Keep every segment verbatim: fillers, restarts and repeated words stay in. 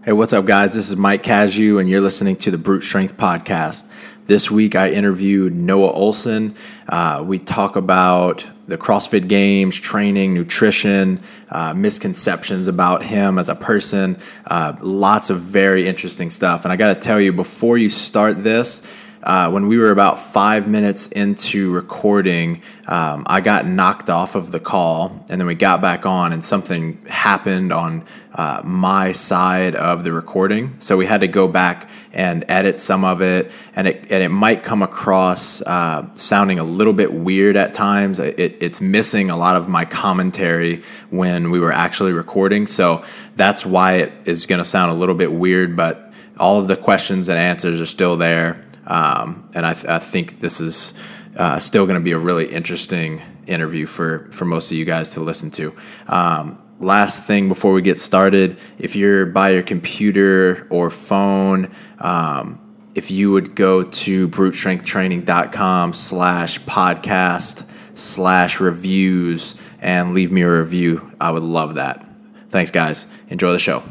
Hey, what's up, guys? This is Mike Cazayoux, and you're listening to the Brute Strength Podcast. This week, I interviewed Noah Ohlsen. Uh, we talk about the CrossFit Games, training, nutrition, uh, misconceptions about him as a person, uh, lots of very interesting stuff. And I got to tell you, before you start this, Uh, when we were about five minutes into recording, um, I got knocked off of the call, and then we got back on, and something happened on uh, my side of the recording. So we had to go back and edit some of it, and it and it might come across uh, sounding a little bit weird at times. It, it's missing a lot of my commentary when we were actually recording, so that's why it is going to sound a little bit weird, but all of the questions and answers are still there. Um, and I, th- I think this is uh, still going to be a really interesting interview for, for most of you guys to listen to. Um, last thing before we get started, if you're by your computer or phone, um, if you would go to brutestrengthtraining.com slash podcast slash reviews and leave me a review, I would love that. Thanks, guys. Enjoy the show.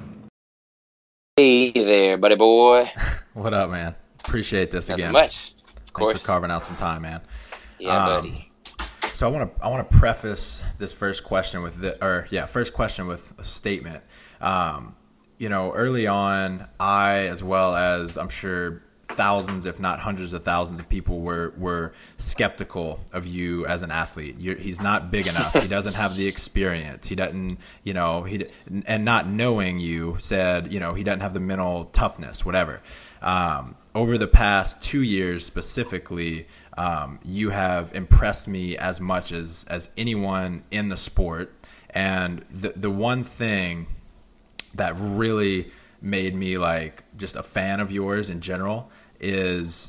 Hey there, buddy boy. What up, man? Appreciate this Nothing again. much. Of course. Thanks for carving out some time, man. Yeah, um, buddy. So I want to I want to preface this first question with the or yeah first question with a statement. Um, you know, early on, I as well as I'm sure thousands, if not hundreds of thousands of people were were skeptical of you as an athlete. You're, he's not big enough. He doesn't have the experience. He doesn't, you know, he and not knowing you said, you know, he doesn't have the mental toughness, whatever. Um, over the past two years specifically, um, you have impressed me as much as, as anyone in the sport. And the the one thing that really made me like just a fan of yours in general is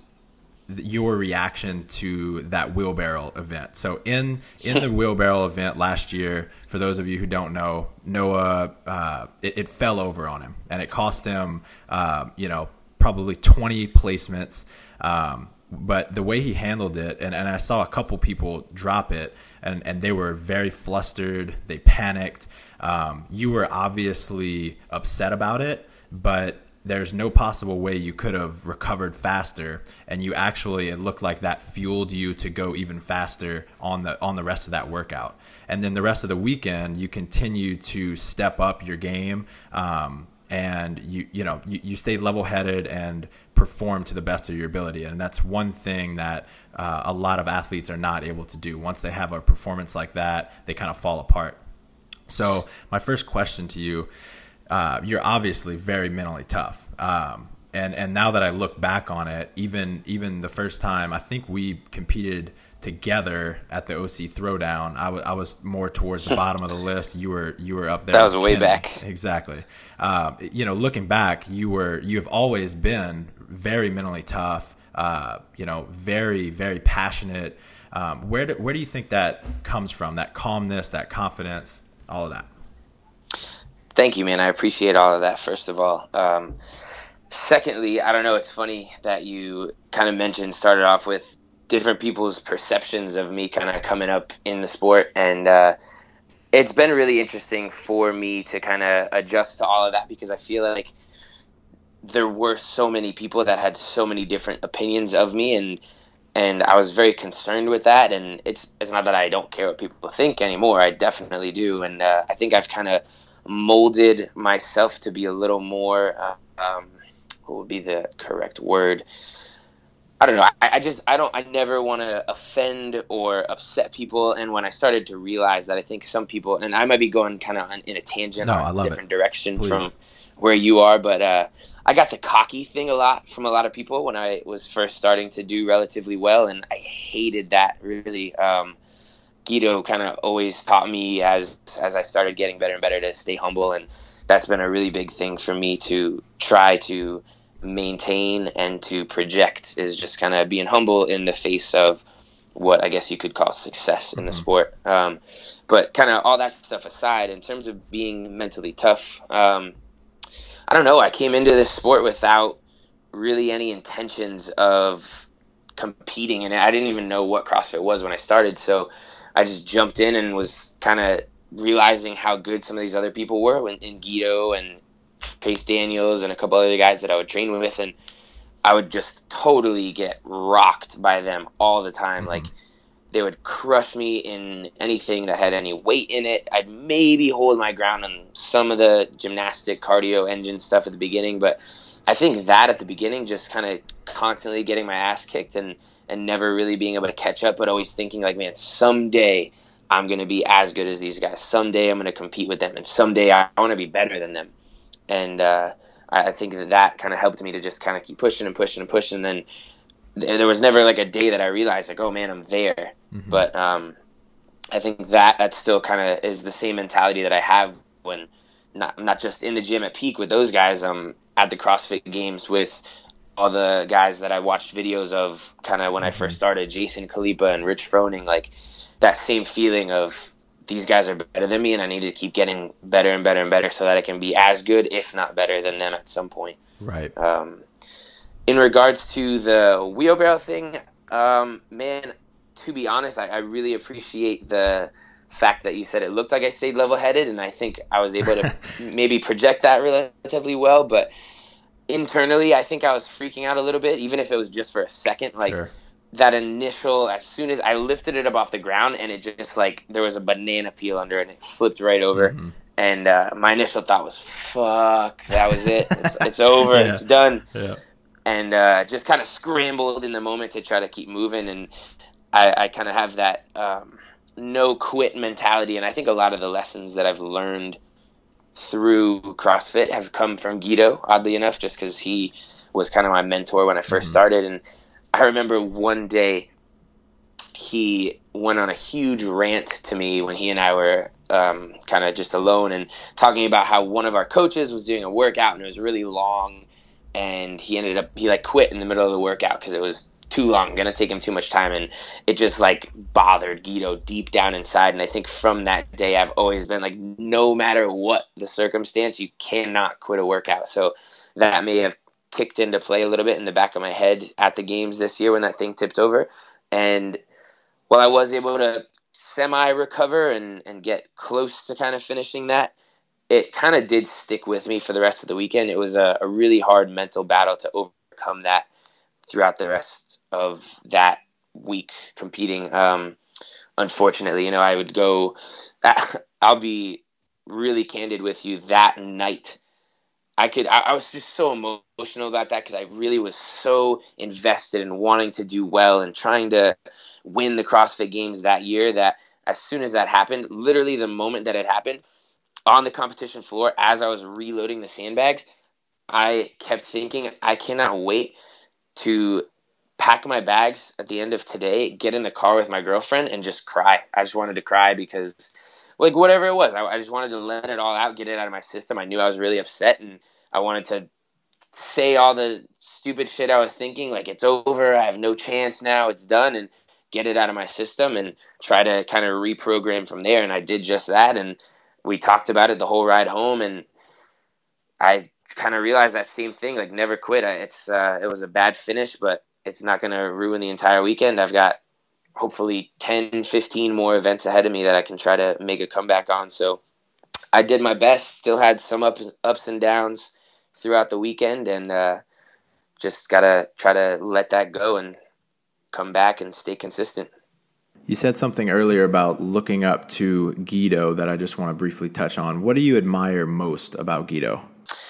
your reaction to that wheelbarrow event. So in in the wheelbarrow event last year, for those of you who don't know, Noah, uh, it, it fell over on him, and it cost him, uh, you know, probably twenty placements. Um, but the way he handled it, and, and I saw a couple people drop it, and, and they were very flustered. They panicked. Um, you were obviously upset about it, but there's no possible way you could have recovered faster. And you actually, it looked like that fueled you to go even faster on the on the rest of that workout. And then the rest of the weekend, you continued to step up your game. Um, and you you know you, you stayed level-headed and performed to the best of your ability, and that's one thing that uh, a lot of athletes are not able to do. Once they have a performance like that, they kind of fall apart. So my first question to you, uh, you're obviously very mentally tough, um, and and now that I look back on it, even even the first time I think we competed together at the O C Throwdown, I, w- I was more towards the bottom of the list. You were you were up there. That was way back. Exactly. Uh, you know, looking back, you were you have always been very mentally tough. Uh, you know, very very passionate. Um, where do, where do you think that comes from? That calmness, that confidence, all of that. Thank you, man. I appreciate all of that. First of all. Um, secondly, I don't know. It's funny that you kind of mentioned started off with different people's perceptions of me kind of coming up in the sport. And uh, it's been really interesting for me to kind of adjust to all of that, because I feel like there were so many people that had so many different opinions of me, and and I was very concerned with that. And it's it's not that I don't care what people think anymore. I definitely do. And uh, I think I've kind of molded myself to be a little more, uh, um, what would be the correct word? I don't know. I, I just, I don't, I never want to offend or upset people. And when I started to realize that I think some people, and I might be going kind of in a tangent no, or I a love different it. direction Please. from where you are, but uh, I got the cocky thing a lot from a lot of people when I was first starting to do relatively well. And I hated that really. Um, Guido kind of always taught me as, as I started getting better and better to stay humble. And that's been a really big thing for me to try to maintain and to project, is just kind of being humble in the face of what I guess you could call success in the Mm-hmm. sport. Um, but kind of all that stuff aside, in terms of being mentally tough, um, I don't know. I came into this sport without really any intentions of competing, and I didn't even know what CrossFit was when I started. So I just jumped in and was kind of realizing how good some of these other people were in, in Guido and Chase Daniels and a couple other guys that I would train with, and I would just totally get rocked by them all the time. Mm-hmm. Like, they would crush me in anything that had any weight in it. I'd maybe hold my ground on some of the gymnastic cardio engine stuff at the beginning, but I think that at the beginning, just kind of constantly getting my ass kicked and, and never really being able to catch up, but always thinking like, man, someday I'm going to be as good as these guys. Someday I'm going to compete with them, and someday I, I want to be better than them. And uh, I, I think that that kind of helped me to just kind of keep pushing and pushing and pushing. And then th- there was never like a day that I realized like, oh man, I'm there. Mm-hmm. But um, I think that that still kind of is the same mentality that I have when not not just in the gym at Peak with those guys. I'm at the CrossFit Games with all the guys that I watched videos of kind of when mm-hmm. I first started, Jason Khalipa and Rich Froning, like that same feeling of these guys are better than me and I need to keep getting better and better and better so that I can be as good, if not better than them at some point. Right. Um, in regards to the wheelbarrow thing, um, man, to be honest, I, I really appreciate the fact that you said it looked like I stayed level-headed, and I think I was able to maybe project that relatively well, but internally I think I was freaking out a little bit, even if it was just for a second. Like, sure. That initial, as soon as I lifted it up off the ground, and it just like there was a banana peel under it, and it flipped right over. Mm-hmm. And uh, my initial thought was, fuck, that was it. It's, it's over. Yeah. It's done. Yeah. And uh, just kind of scrambled in the moment to try to keep moving. And I, I kind of have that um, no quit mentality. And I think a lot of the lessons that I've learned through CrossFit have come from Guido, oddly enough, just because he was kind of my mentor when I first mm-hmm. started. And I remember one day he went on a huge rant to me when he and I were um, kind of just alone and talking about how one of our coaches was doing a workout and it was really long, and he ended up, he like quit in the middle of the workout because it was too long, going to take him too much time, and it just like bothered Guido deep down inside. And I think from that day I've always been like, no matter what the circumstance, you cannot quit a workout. So that may have kicked into play a little bit in the back of my head at the games this year when that thing tipped over. And while I was able to semi-recover and, and get close to kind of finishing that, it kind of did stick with me for the rest of the weekend. It was a, a really hard mental battle to overcome that throughout the rest of that week competing. Um, unfortunately, you know, I would go, I'll be really candid with you, that night I could, I, I was just so emotional about that because I really was so invested in wanting to do well and trying to win the CrossFit Games that year that as soon as that happened, literally the moment that it happened, on the competition floor, as I was reloading the sandbags, I kept thinking, I cannot wait to pack my bags at the end of today, get in the car with my girlfriend, and just cry. I just wanted to cry because, like, whatever it was, I, I just wanted to let it all out, get it out of my system. I knew I was really upset, and I wanted to say all the stupid shit I was thinking, like, it's over, I have no chance now, it's done, and get it out of my system and try to kind of reprogram from there. And I did just that, and we talked about it the whole ride home, and I kind of realized that same thing, like, never quit. I, it's uh, it was a bad finish, but it's not going to ruin the entire weekend. I've got hopefully ten, fifteen more events ahead of me that I can try to make a comeback on. So I did my best, still had some ups, ups and downs throughout the weekend, and uh, just got to try to let that go and come back and stay consistent. You said something earlier about looking up to Guido that I just want to briefly touch on. What do you admire most about Guido?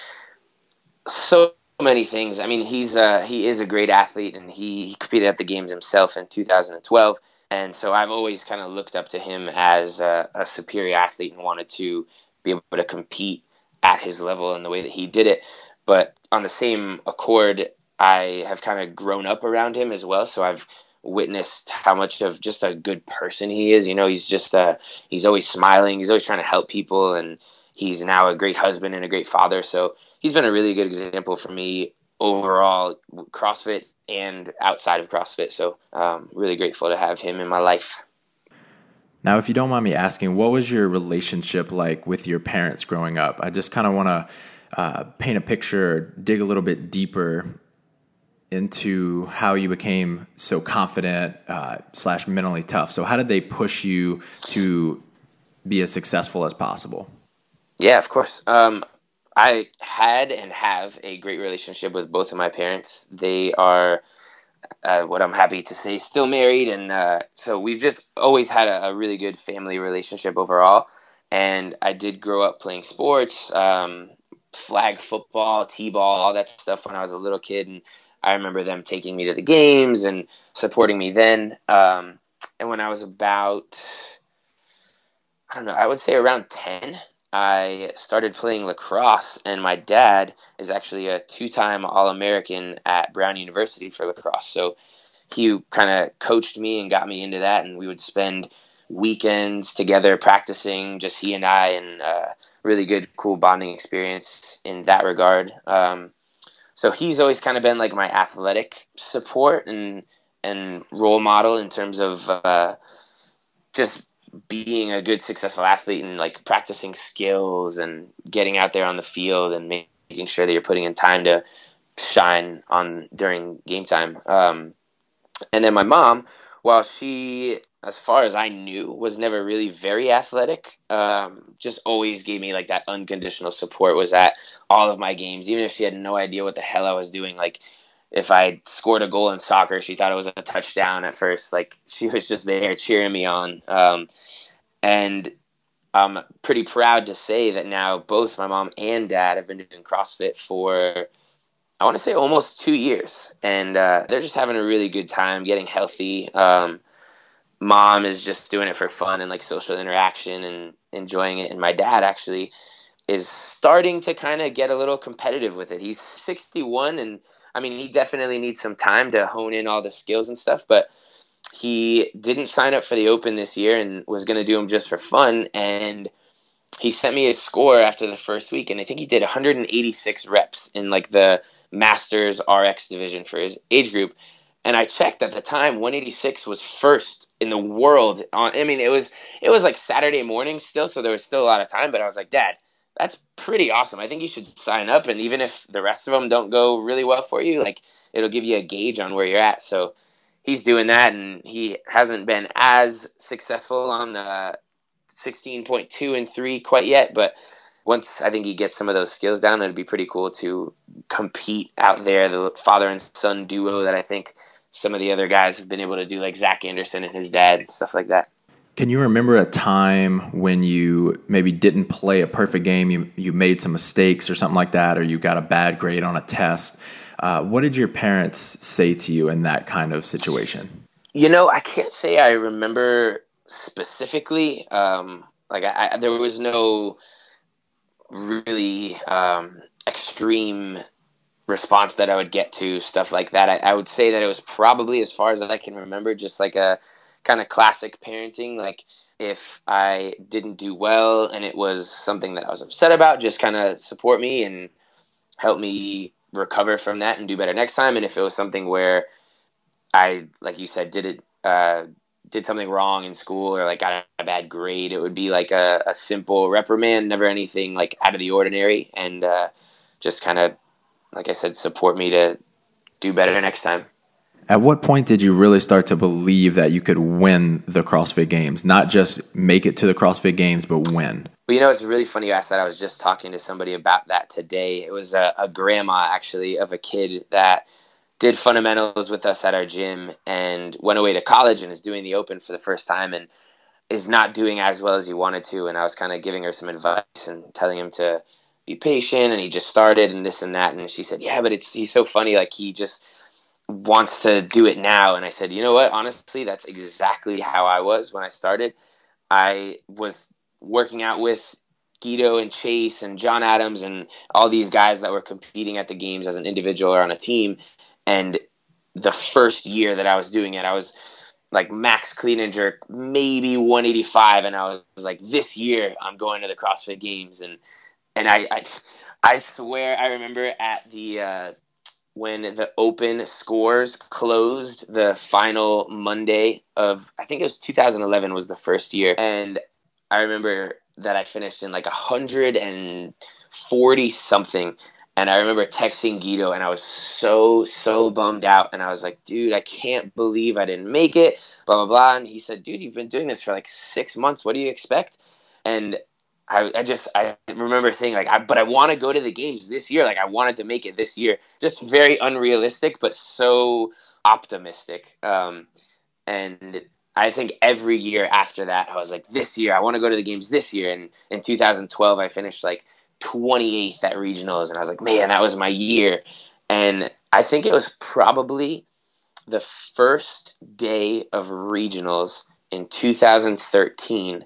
So many things. I mean, he's uh, he is a great athlete, and he, he competed at the games himself in two thousand twelve. And so I've always kind of looked up to him as a, a superior athlete and wanted to be able to compete at his level in the way that he did it. But on the same accord, I have kind of grown up around him as well. So I've witnessed how much of just a good person he is. You know, he's just uh he's always smiling. He's always trying to help people, and he's now a great husband and a great father. So he's been a really good example for me overall, CrossFit and outside of CrossFit. So um, really grateful to have him in my life. Now, if you don't mind me asking, what was your relationship like with your parents growing up? I just kind of want to uh, paint a picture, dig a little bit deeper into how you became so confident uh, slash mentally tough. So how did they push you to be as successful as possible? Yeah, of course. Um, I had and have a great relationship with both of my parents. They are, uh, what I'm happy to say, still married. And uh, so we've just always had a, a really good family relationship overall. And I did grow up playing sports, um, flag football, t-ball, all that stuff when I was a little kid. And I remember them taking me to the games and supporting me then. Um, and when I was about, I don't know, I would say around ten, I started playing lacrosse, and my dad is actually a two-time All-American at Brown University for lacrosse. So he kind of coached me and got me into that, and we would spend weekends together practicing, just he and I, and uh, really good, cool bonding experience in that regard. Um, so he's always kind of been like my athletic support and and role model in terms of uh, just being a good, successful athlete and like practicing skills and getting out there on the field and making sure that you're putting in time to shine on during game time. Um, and then my mom, while she, as far as I knew, was never really very athletic, um, just always gave me like that unconditional support, was at all of my games, even if she had no idea what the hell I was doing. Like if I scored a goal in soccer, she thought it was a touchdown at first. Like she was just there cheering me on. Um, and I'm pretty proud to say that now both my mom and dad have been doing CrossFit for, I want to say, almost two years. And uh, they're just having a really good time getting healthy. Um, mom is just doing it for fun and like social interaction and enjoying it. And my dad actually is starting to kind of get a little competitive with it. He's sixty-one, and I mean, he definitely needs some time to hone in all the skills and stuff, but he didn't sign up for the Open this year and was going to do them just for fun. And he sent me a score after the first week, and I think he did one hundred eighty-six reps in like the Masters R X division for his age group. And I checked at the time, one eighty-six was first in the world. On, I mean, it was it was like Saturday morning still, so there was still a lot of time. But I was like, Dad, that's pretty awesome. I think you should sign up. And even if the rest of them don't go really well for you, like it'll give you a gauge on where you're at. So he's doing that, and he hasn't been as successful on uh, sixteen point two and three quite yet. But once I think he gets some of those skills down, it'd be pretty cool to compete out there. The father and son duo that I think some of the other guys have been able to do, like Zach Anderson and his dad, stuff like that. Can you remember a time when you maybe didn't play a perfect game, you you made some mistakes or something like that, or you got a bad grade on a test? Uh, what did your parents say to you in that kind of situation? You know, I can't say I remember specifically. Um, like I, I, there was no really um, extreme response that I would get to stuff like that. I, I would say that it was probably, as far as I can remember, just like a kind of classic parenting. Like if I didn't do well and it was something that I was upset about, just kind of support me and help me recover from that and do better next time. And if it was something where I, like you said, did it, uh, did something wrong in school or like got a bad grade, it would be like a, a simple reprimand, never anything like out of the ordinary. And uh, just kind of, like I said, support me to do better next time. At what point did you really start to believe that you could win the CrossFit Games? Not just make it to the CrossFit Games, but win? Well, you know, it's really funny you asked that. I was just talking to somebody about that today. It was a, a grandma, actually, of a kid that did fundamentals with us at our gym and went away to college and is doing the Open for the first time and is not doing as well as he wanted to. And I was kind of giving her some advice and telling him to be patient, and he just started and this and that. And she said, yeah, but it's he's so funny. Like he just wants to do it now. And I said, you know what? Honestly, that's exactly how I was when I started. I was working out with Guido and Chase and John Adams and all these guys that were competing at the games as an individual or on a team. And the first year that I was doing it, I was like max clean and jerk, maybe one eighty-five. And I was like, this year I'm going to the CrossFit Games. And and I I, I swear I remember at the uh, when the Open scores closed the final Monday of, I think it was two thousand eleven was the first year. And I remember that I finished in like one hundred forty something. And I remember texting Guido, and I was so, so bummed out. And I was like, dude, I can't believe I didn't make it, blah, blah, blah. And he said, dude, you've been doing this for like six months. What do you expect? And I, I just I remember saying like, I, but I want to go to the games this year. Like I wanted to make it this year. Just very unrealistic, but so optimistic. Um, and I think every year after that, I was like, this year I want to go to the games this year. And in two thousand twelve, I finished like twenty-eighth at regionals, and I was like, man, that was my year. And I think it was probably the first day of regionals in two thousand thirteen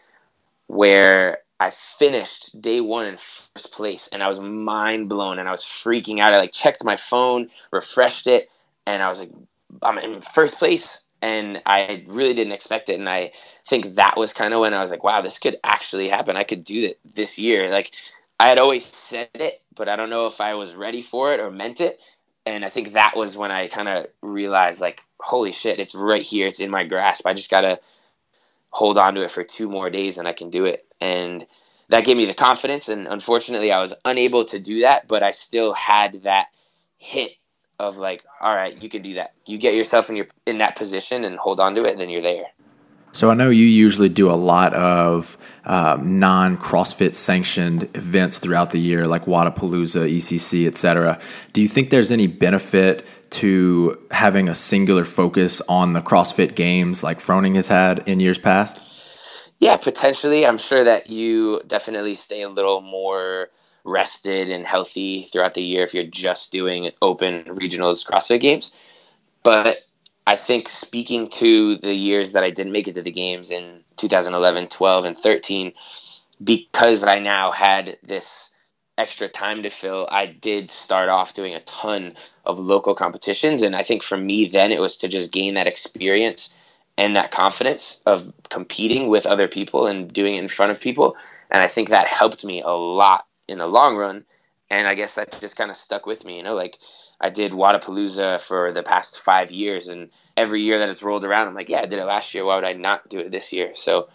where I finished day one in first place, and I was mind blown, and I was freaking out. I like checked my phone, refreshed it, and I was like, I'm in first place, and I really didn't expect it. And I think that was kind of when I was like, wow, this could actually happen. I could do it this year. Like I had always said it, but I don't know if I was ready for it or meant it. And I think that was when I kind of realized, like, holy shit, it's right here. It's in my grasp. I just got to hold on to it for two more days and I can do it. And that gave me the confidence. And unfortunately, I was unable to do that, but I still had that hit of like, all right, you can do that. You get yourself in your in that position and hold on to it, and then you're there. So I know you usually do a lot of um, non-CrossFit sanctioned events throughout the year, like Wodapalooza, E C C, et cetera. Do you think there's any benefit to having a singular focus on the CrossFit Games like Froning has had in years past? Yeah, potentially. I'm sure that you definitely stay a little more rested and healthy throughout the year if you're just doing open regionals CrossFit Games. But I think speaking to the years that I didn't make it to the games in two thousand eleven, twelve, and thirteen, because I now had this extra time to fill, I did start off doing a ton of local competitions. And I think for me then it was to just gain that experience and that confidence of competing with other people and doing it in front of people. And I think that helped me a lot in the long run. And I guess that just kind of stuck with me, you know, like I did Wodapalooza for the past five years, and every year that it's rolled around, I'm like, yeah, I did it last year. Why would I not do it this year? So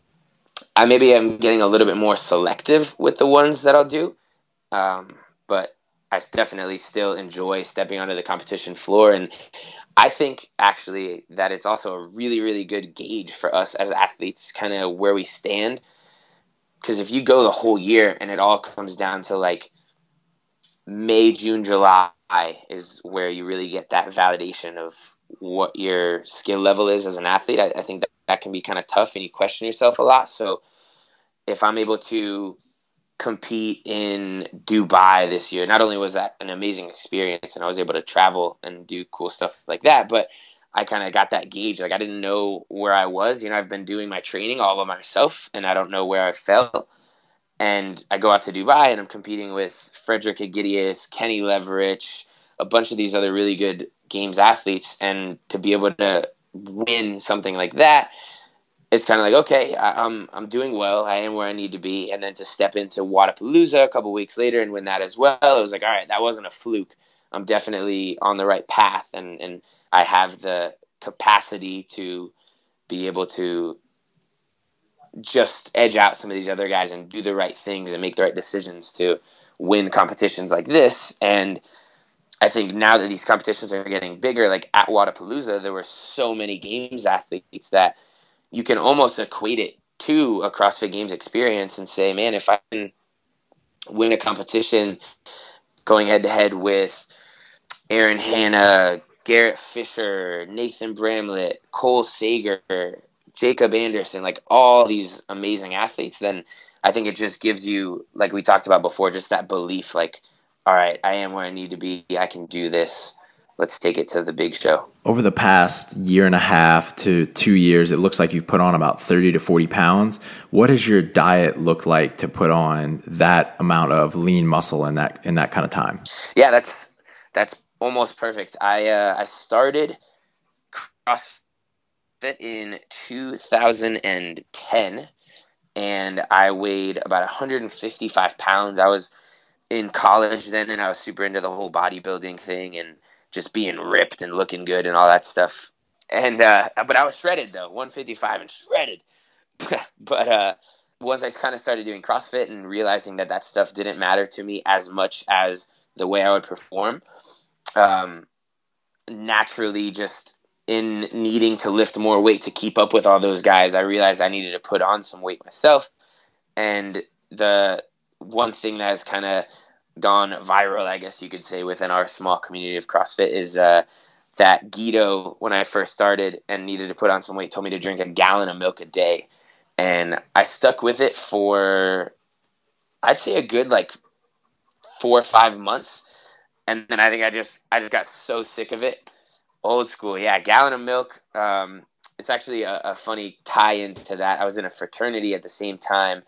I maybe am getting a little bit more selective with the ones that I'll do. Um, but I definitely still enjoy stepping onto the competition floor. And I think actually that it's also a really, really good gauge for us as athletes, kind of where we stand. Because if you go the whole year and it all comes down to like May, June, July is where you really get that validation of what your skill level is as an athlete. I, I think that, that can be kind of tough and you question yourself a lot. So if I'm able to compete in Dubai this year, not only was that an amazing experience and I was able to travel and do cool stuff like that, but I kind of got that gauge. Like I didn't know where I was. You know, I've been doing my training all by myself and I don't know where I fell. And I go out to Dubai and I'm competing with Frederick Agidius, Kenny Leverich, a bunch of these other really good games athletes. And to be able to win something like that, it's kind of like, okay, I, I'm I'm doing well. I am where I need to be. And then to step into Wodapalooza a couple weeks later and win that as well, it was like, all right, that wasn't a fluke. I'm definitely on the right path. And, and I have the capacity to be able to just edge out some of these other guys and do the right things and make the right decisions to win competitions like this. And I think now that these competitions are getting bigger, like at Wodapalooza, there were so many games athletes that you can almost equate it to a CrossFit Games experience and say, man, if I can win a competition going head to head with Aaron Hanna, Garrett Fisher, Nathan Bramlett, Cole Sager, Jacob Anderson, like all these amazing athletes, then I think it just gives you, like we talked about before, just that belief, like, all right, I am where I need to be. I can do this. Let's take it to the big show. Over the past year and a half to two years, it looks like you've put on about thirty to forty pounds. What does your diet look like to put on that amount of lean muscle in that in that kind of time? Yeah, that's that's almost perfect. I uh, I started CrossFit in two thousand ten, and I weighed about one hundred fifty-five pounds. I was in college then, and I was super into the whole bodybuilding thing and just being ripped and looking good and all that stuff. And uh, but I was shredded though, one fifty-five and shredded. But uh, once I kind of started doing CrossFit and realizing that that stuff didn't matter to me as much as the way I would perform, um, naturally just in needing to lift more weight to keep up with all those guys, I realized I needed to put on some weight myself. And the one thing that has kind of gone viral, I guess you could say, within our small community of CrossFit is uh, that Guido, when I first started and needed to put on some weight, told me to drink a gallon of milk a day. And I stuck with it for, I'd say, a good like four or five months. And then I think I just I just got so sick of it. Old school, yeah, gallon of milk. Um, it's actually a, a funny tie-in to that. I was in a fraternity at the same time,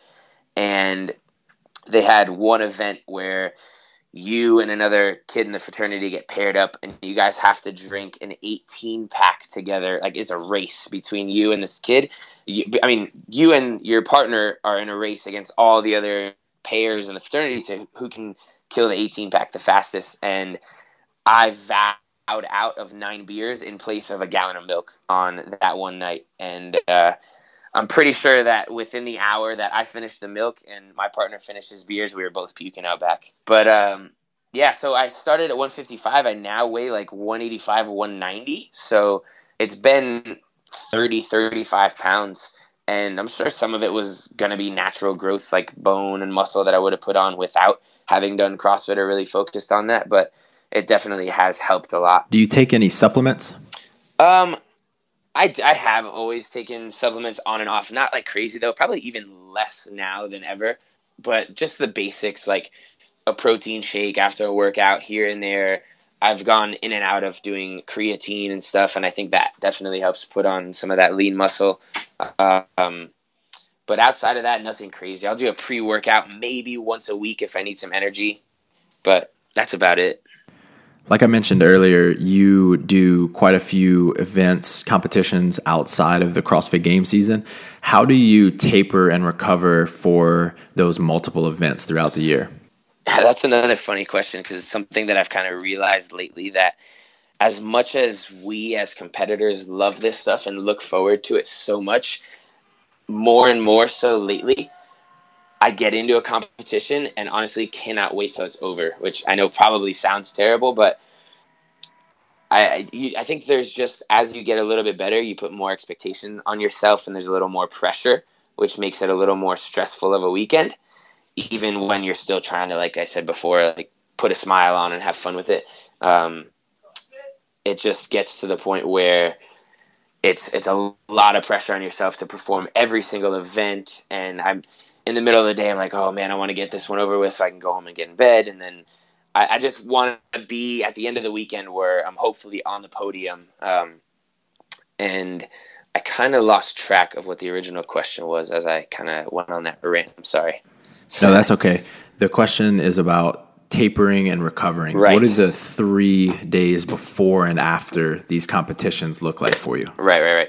and they had one event where you and another kid in the fraternity get paired up, and you guys have to drink an eighteen pack together. Like, it's a race between you and this kid. You, I mean, you and your partner are in a race against all the other pairs in the fraternity to who can kill the eighteen pack the fastest. And I vowed out of nine beers in place of a gallon of milk on that one night. And uh, I'm pretty sure that within the hour that I finished the milk and my partner finished his beers, we were both puking out back. But um, yeah, so I started at one fifty-five. I now weigh like one eighty-five, one ninety. So it's been thirty, thirty-five pounds. And I'm sure some of it was going to be natural growth, like bone and muscle that I would have put on without having done CrossFit or really focused on that. But it definitely has helped a lot. Do you take any supplements? Um, I, I have always taken supplements on and off. Not like crazy, though. Probably even less now than ever. But just the basics, like a protein shake after a workout here and there. I've gone in and out of doing creatine and stuff, and I think that definitely helps put on some of that lean muscle. Um, but outside of that, nothing crazy. I'll do a pre-workout maybe once a week if I need some energy. But that's about it. Like I mentioned earlier, you do quite a few events, competitions outside of the CrossFit game season. How do you taper and recover for those multiple events throughout the year? That's another funny question, because it's something that I've kind of realized lately, that as much as we as competitors love this stuff and look forward to it so much, more and more so lately, I get into a competition and honestly cannot wait till it's over, which I know probably sounds terrible, but I you, I think there's just, as you get a little bit better, you put more expectation on yourself and there's a little more pressure, which makes it a little more stressful of a weekend, even when you're still trying to, like I said before, like put a smile on and have fun with it. Um, it just gets to the point where it's it's a lot of pressure on yourself to perform every single event, and I'm in the middle of the day, I'm like, oh man, I want to get this one over with so I can go home and get in bed. And then I, I just want to be at the end of the weekend where I'm hopefully on the podium. Um, and I kind of lost track of what the original question was as I kind of went on that rant. I'm sorry. No, that's okay. The question is about tapering and recovering. Right. What do the three days before and after these competitions look like for you? Right, right, right.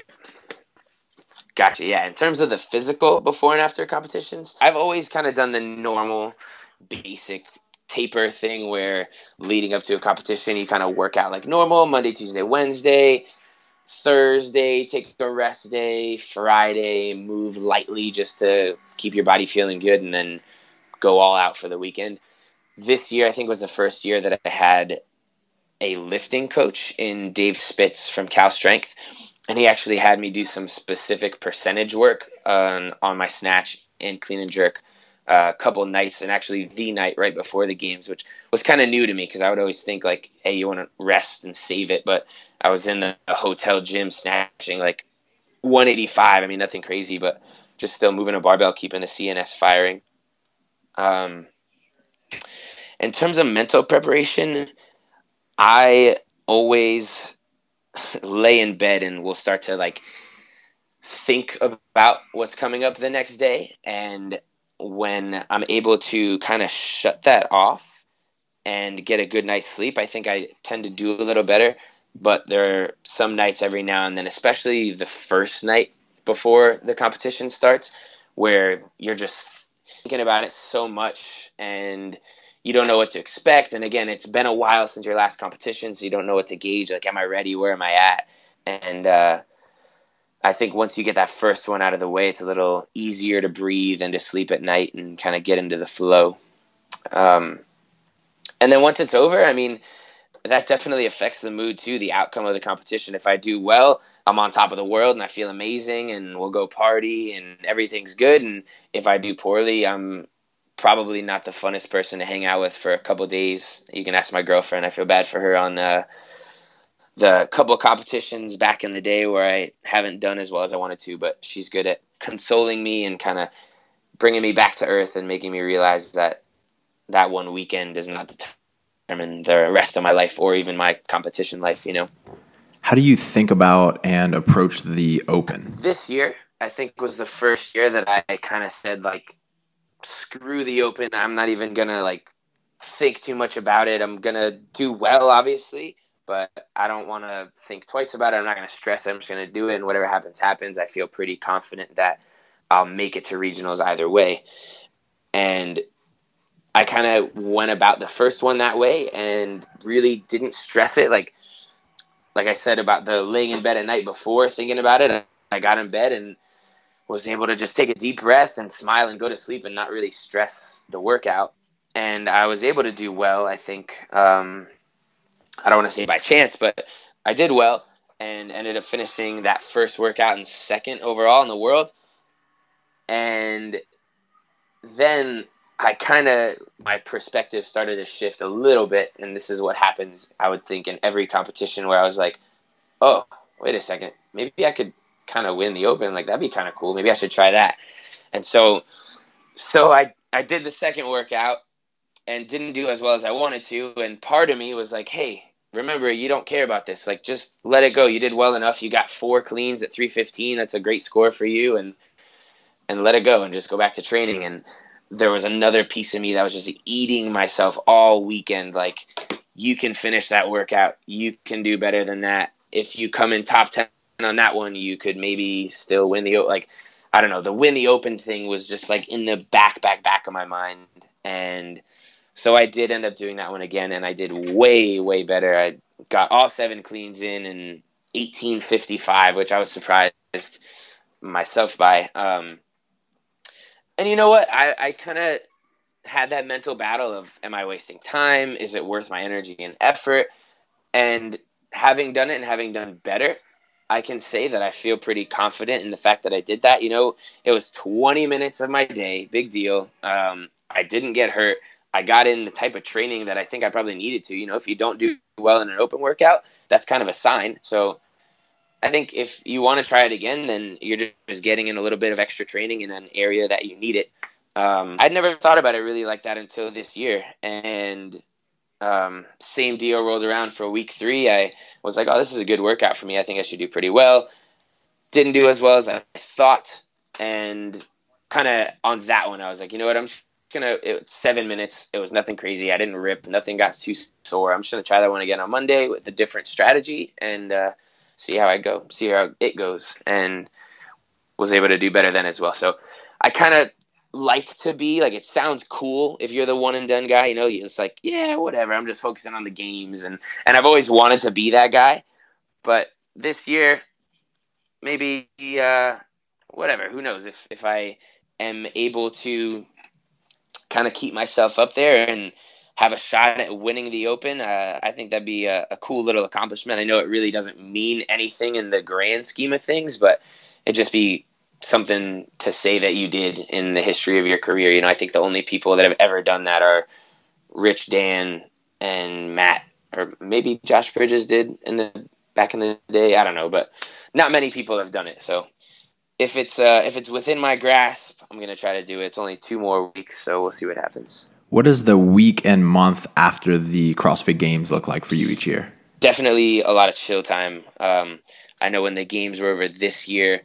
Gotcha. Yeah. In terms of the physical before and after competitions, I've always kind of done the normal basic taper thing where leading up to a competition, you kind of work out like normal, Monday, Tuesday, Wednesday, Thursday, take a rest day, Friday, move lightly just to keep your body feeling good, and then go all out for the weekend. This year, I think, was the first year that I had a lifting coach in Dave Spitz from Cal Strength. And he actually had me do some specific percentage work on, on my snatch and clean and jerk uh, a couple nights, and actually the night right before the games, which was kind of new to me because I would always think like, hey, you want to rest and save it. But I was in the hotel gym snatching like one eighty-five. I mean, nothing crazy, but just still moving a barbell, keeping the C N S firing. Um, in terms of mental preparation, I always lay in bed and will start to like think about what's coming up the next day. And when I'm able to kind of shut that off and get a good night's sleep, I think I tend to do a little better. But there are some nights every now and then, especially the first night before the competition starts, where you're just thinking about it so much and you don't know what to expect. And again, it's been a while since your last competition, so you don't know what to gauge. Like, am I ready? Where am I at? And uh, I think once you get that first one out of the way, it's a little easier to breathe and to sleep at night and kind of get into the flow. Um, and then once it's over, I mean, that definitely affects the mood too, the outcome of the competition. If I do well, I'm on top of the world and I feel amazing and we'll go party and everything's good. And if I do poorly, I'm probably not the funnest person to hang out with for a couple days. You can ask my girlfriend. I feel bad for her on uh, the couple competitions back in the day where I haven't done as well as I wanted to, but she's good at consoling me and kind of bringing me back to earth and making me realize that that one weekend does not determine the rest of my life or even my competition life, you know. How do you think about and approach the Open? This year, I think, was the first year that I kind of said, like, screw the Open. I'm not even going to, like, think too much about it. I'm going to do well, obviously, but I don't want to think twice about it. I'm not going to stress it. I'm just going to do it, and whatever happens, happens. I feel pretty confident that I'll make it to regionals either way. And I kind of went about the first one that way and really didn't stress it. Like, like I said about the laying in bed at night before thinking about it, I got in bed and was able to just take a deep breath and smile and go to sleep and not really stress the workout. And I was able to do well, I think. Um, I don't want to say by chance, but I did well and ended up finishing that first workout in second overall in the world. And then I kind of, my perspective started to shift a little bit, and this is what happens, I would think, in every competition, where I was like, oh, wait a second, maybe I could kind of win the Open, like, that'd be kind of cool, maybe I should try that. And so so I, I did the second workout and didn't do as well as I wanted to, and part of me was like, hey, remember, you don't care about this, like, just let it go, you did well enough, you got four cleans at three fifteen, that's a great score for you, and and let it go and just go back to training. And there was another piece of me that was just eating myself all weekend. Like, you can finish that workout. You can do better than that. If you come in top ten on that one, you could maybe still win the, like, I don't know, the win the Open thing was just like in the back, back, back of my mind. And so I did end up doing that one again, and I did way, way better. I got all seven cleans in in eighteen fifty-five, which I was surprised myself by. Um, And you know what? I, I kind of had that mental battle of, am I wasting time? Is it worth my energy and effort? And having done it and having done better, I can say that I feel pretty confident in the fact that I did that. You know, it was twenty minutes of my day, big deal. Um, I didn't get hurt. I got in the type of training that I think I probably needed to. You know, if you don't do well in an open workout, that's kind of a sign. So I think if you want to try it again, then you're just getting in a little bit of extra training in an area that you need it. Um, I'd never thought about it really like that until this year. And um, same deal rolled around for week three. I was like, oh, this is a good workout for me. I think I should do pretty well. Didn't do as well as I thought. And kind of on that one, I was like, you know what, I'm just going to, seven minutes. It was nothing crazy. I didn't rip. Nothing got too sore. I'm just going to try that one again on Monday with a different strategy. And, uh, see how I go, see how it goes, and was able to do better then as well. So I kind of like to be, like, it sounds cool if you're the one and done guy, you know, it's like, yeah, whatever, I'm just focusing on the games, and, and I've always wanted to be that guy, but this year, maybe, uh, whatever, who knows, if, if I am able to kind of keep myself up there and have a shot at winning the Open, uh, I think that'd be a, a cool little accomplishment. I know it really doesn't mean anything in the grand scheme of things, but it'd just be something to say that you did in the history of your career. You know, I think the only people that have ever done that are Rich, Dan, and Matt, or maybe Josh Bridges did in the back in the day. I don't know, but not many people have done it. So if it's uh, if it's within my grasp, I'm gonna try to do it. It's only two more weeks, so we'll see what happens. What does the week and month after the CrossFit Games look like for you each year? Definitely a lot of chill time. Um, I know when the games were over this year,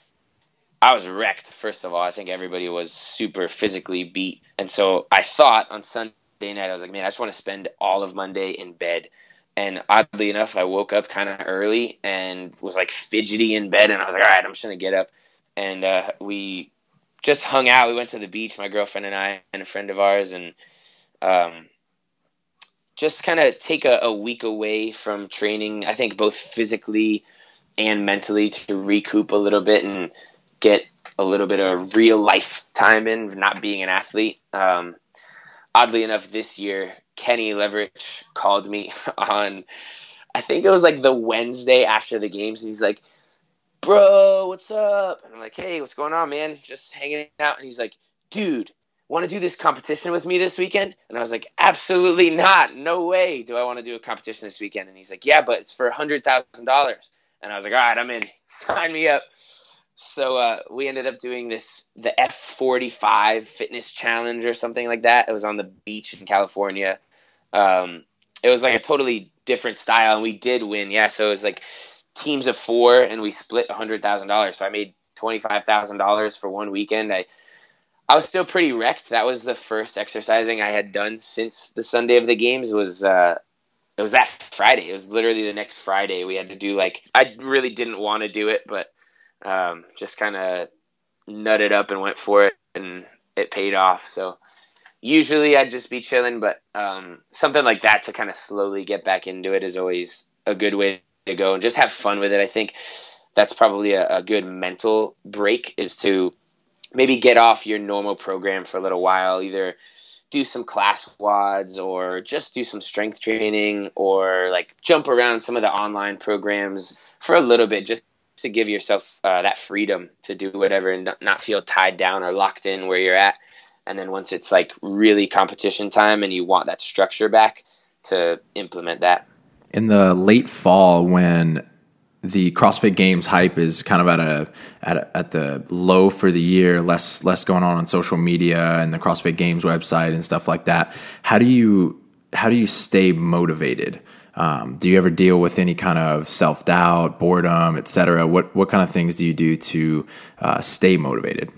I was wrecked, first of all. I think everybody was super physically beat. And so I thought on Sunday night, I was like, man, I just want to spend all of Monday in bed. And oddly enough, I woke up kind of early and was like fidgety in bed. And I was like, all right, I'm just going to get up. And uh, we just hung out. We went to the beach, my girlfriend and I, and a friend of ours, and um, just kind of take a, a week away from training, I think both physically and mentally, to recoup a little bit and get a little bit of real life time in, not being an athlete. Um, oddly enough, this year, Kenny Leverich called me on, I think it was like the Wednesday after the games. He's like, bro, what's up? And I'm like, hey, what's going on, man? Just hanging out. And he's like, dude, want to do this competition with me this weekend? And I was like, absolutely not. No way do I want to do a competition this weekend. And he's like, yeah, but it's for one hundred thousand dollars. And I was like, all right, I'm in. Sign me up. So uh, we ended up doing this, the F forty-five fitness challenge or something like that. It was on the beach in California. Um, it was like a totally different style, and we did win. Yeah, so it was like teams of four, and we split one hundred thousand dollars. So I made twenty-five thousand dollars for one weekend. I I was still pretty wrecked. That was the first exercising I had done since the Sunday of the games. Was uh, it was that Friday. It was literally the next Friday. We had to do like, I really didn't want to do it, but um, just kind of nutted up and went for it, and it paid off. So usually I'd just be chilling, but um, something like that to kind of slowly get back into it is always a good way to go and just have fun with it. I think that's probably a, a good mental break, is to maybe get off your normal program for a little while, either do some class wads or just do some strength training, or like jump around some of the online programs for a little bit, just to give yourself uh, that freedom to do whatever and not feel tied down or locked in where you're at. And then once it's like really competition time and you want that structure back, to implement that. In the late fall, when the CrossFit Games hype is kind of at a at a, at the low for the year, less less going on on social media and the CrossFit Games website and stuff like that, how do you how do you stay motivated? Um, do you ever deal with any kind of self-doubt, boredom, et cetera? What what kind of things do you do to uh, stay motivated?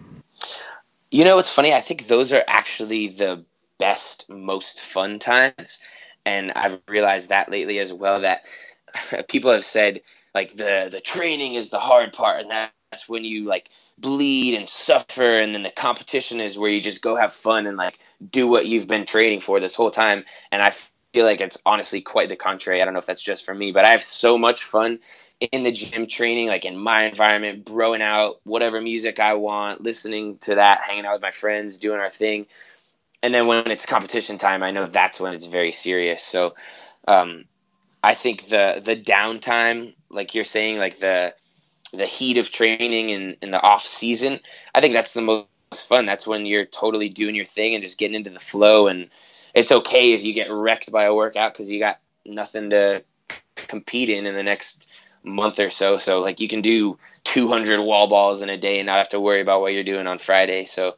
You know, it's funny. I think those are actually the best, most fun times. And I've realized that lately as well, that people have said, like, the, the training is the hard part, and that's when you, like, bleed and suffer, and then the competition is where you just go have fun and, like, do what you've been training for this whole time. And I feel like it's honestly quite the contrary. I don't know if that's just for me, but I have so much fun in the gym training, like in my environment, broing out whatever music I want, listening to that, hanging out with my friends, doing our thing. And then when it's competition time, I know that's when it's very serious. So um, I think the the downtime, like you're saying, like the the heat of training in, in the off season, I think that's the most fun. That's when you're totally doing your thing and just getting into the flow. And it's okay if you get wrecked by a workout, because you got nothing to compete in in the next month or so. So like you can do two hundred wall balls in a day and not have to worry about what you're doing on Friday. So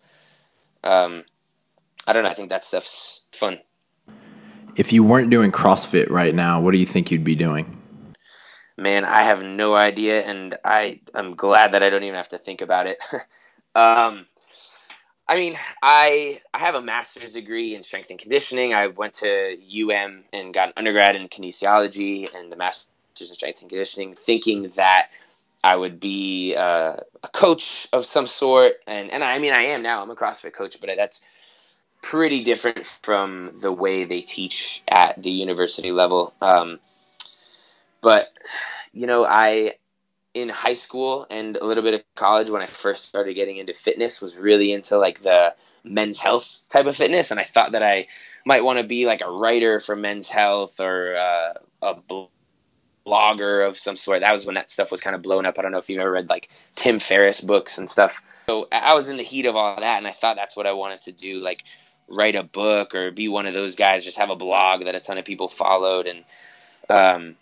um, I don't know. I think that stuff's fun. If you weren't doing CrossFit right now, what do you think you'd be doing? Man, I have no idea, and I I'm glad that I don't even have to think about it. um, I mean, I I have a master's degree in strength and conditioning. I went to U M and got an undergrad in kinesiology and the master's in strength and conditioning, thinking that I would be uh, a coach of some sort. And, and I mean, I am now. I'm a CrossFit coach, but that's pretty different from the way they teach at the university level. Um, but, you know, I... in high school and a little bit of college, when I first started getting into fitness, was really into like the Men's Health type of fitness. And I thought that I might want to be like a writer for Men's Health, or uh, a blogger of some sort. That was when that stuff was kind of blowing up. I don't know if you've ever read like Tim Ferriss books and stuff. So I was in the heat of all that, and I thought that's what I wanted to do, like write a book or be one of those guys, just have a blog that a ton of people followed. And, um,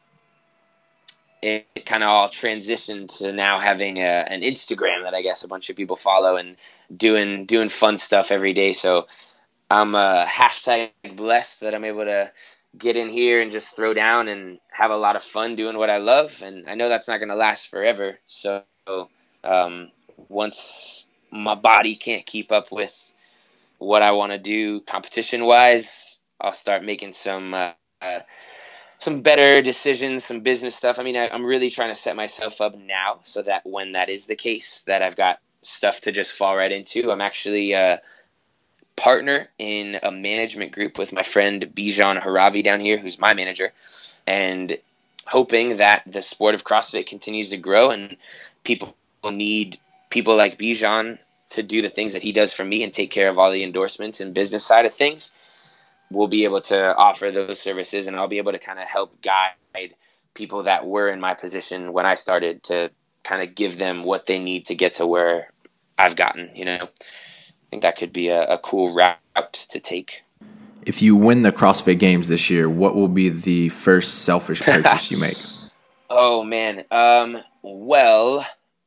it, it kind of all transitioned to now having a, an Instagram that I guess a bunch of people follow, and doing doing fun stuff every day. So I'm uh, hashtag blessed that I'm able to get in here and just throw down and have a lot of fun doing what I love. And I know that's not going to last forever. So um, once my body can't keep up with what I want to do competition-wise, I'll start making some uh, uh, some better decisions, some business stuff. I mean, I, I'm really trying to set myself up now so that when that is the case, that I've got stuff to just fall right into. I'm actually a partner in a management group with my friend Bijan Haravi down here, who's my manager, and hoping that the sport of CrossFit continues to grow, and people need people like Bijan to do the things that he does for me and take care of all the endorsements and business side of things. we'll be able to offer those services, and I'll be able to kind of help guide people that were in my position when I started to kind of give them what they need to get to where I've gotten, you know. I think that could be a, a cool route to take. If you win the CrossFit Games this year, what will be the first selfish purchase you make? Oh, man. Um, well,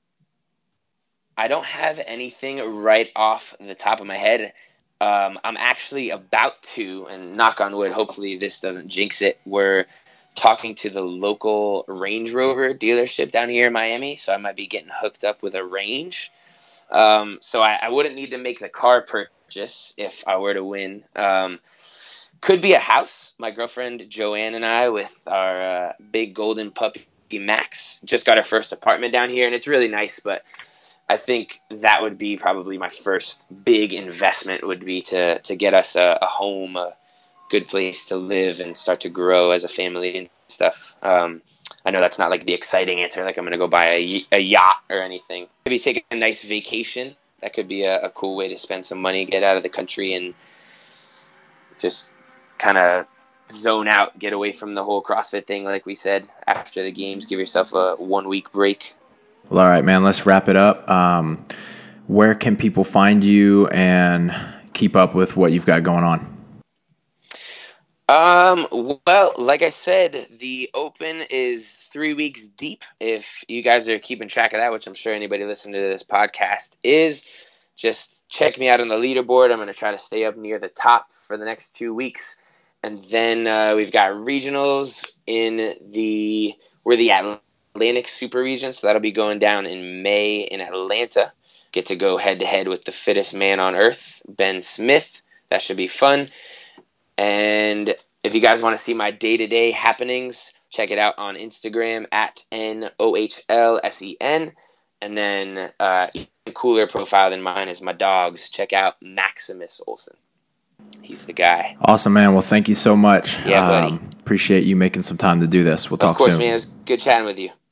I don't have anything right off the top of my head. Um, I'm actually about to, and knock on wood, hopefully this doesn't jinx it, we're talking to the local Range Rover dealership down here in Miami, so I might be getting hooked up with a Range. Um, so I, I wouldn't need to make the car purchase if I were to win. Um, could be a house. My girlfriend Joanne and I, with our uh, big golden puppy Max, just got our first apartment down here, and it's really nice, but I think that would be probably my first big investment, would be to, to get us a, a home, a good place to live and start to grow as a family and stuff. Um, I know that's not like the exciting answer, like I'm going to go buy a, a yacht or anything. Maybe take a nice vacation. That could be a, a cool way to spend some money, get out of the country and just kind of zone out, get away from the whole CrossFit thing, like we said, after the games. Give yourself a one-week break. Well, all right, man, let's wrap it up. Um, where can people find you and keep up with what you've got going on? Um, well, like I said, the Open is three weeks deep. If you guys are keeping track of that, which I'm sure anybody listening to this podcast is, just check me out on the leaderboard. I'm going to try to stay up near the top for the next two weeks. And then uh, we've got regionals in the, we're the Atlantic Super Region, so that'll be going down in May in Atlanta. Get to go head-to-head with the fittest man on earth, Ben Smith. That should be fun. And if you guys want to see my day-to-day happenings, check it out on Instagram at N O H L S E N. And then uh, even cooler profile than mine is my dogs. Check out Maximus Olson. He's the guy. Awesome, man. Well, thank you so much. Yeah, buddy. Um, appreciate you making some time to do this. We'll talk soon. Of course, man. It was good chatting with you.